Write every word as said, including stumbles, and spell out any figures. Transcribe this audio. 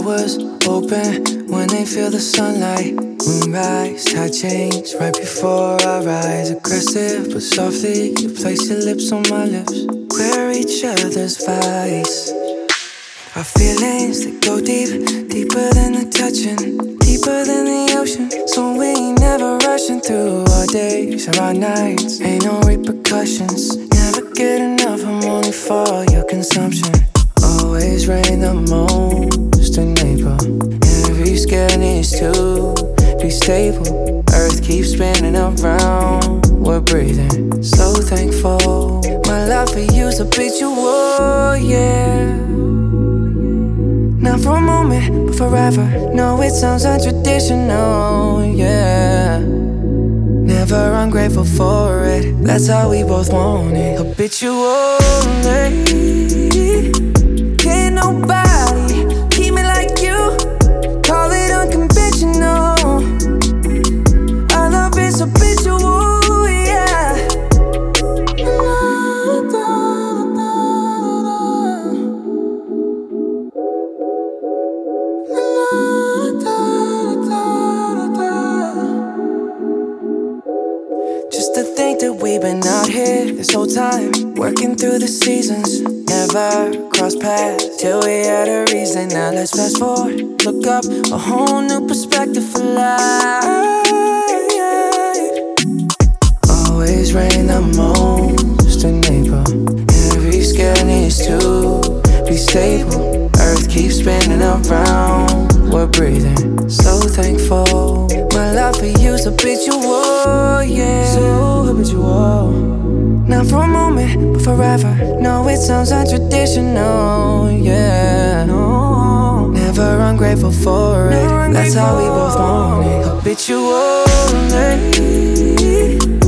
flowers open when they feel the sunlight. Moonrise, tide change right before our eyes. Aggressive but softly, you place your lips on my lips. We're each other's vice. Our feelings, they go deep, deeper than the touching, deeper than the ocean. So we ain't never rushing through our days or our nights. Ain't no repercussions, never get enough, I'm only for your consumption. Always rain the most in April. Every scale needs to be stable. Earth keeps spinning around, we're breathing. So thankful, my love for you's habitual, yeah. Not for a moment, but forever. No, it sounds untraditional, yeah. Never ungrateful for it, that's how we both want it. Habitual, can't nobody keep me like you. Call it unconventional. Our love is habitual, yeah. Just to think that we've been out here this whole time, working through the seasons, never cross paths till we had a reason. Now let's fast forward, look up, a whole new perspective for life. Always rain the most in April. Every scale needs to be stable. Earth keeps spinning around, we're breathing. So thankful, my love for you's habitual, yeah. So habitual. Not for a moment, but forever. No, it sounds untraditional, yeah. No, never ungrateful for it, that's how we both want it. Habitual,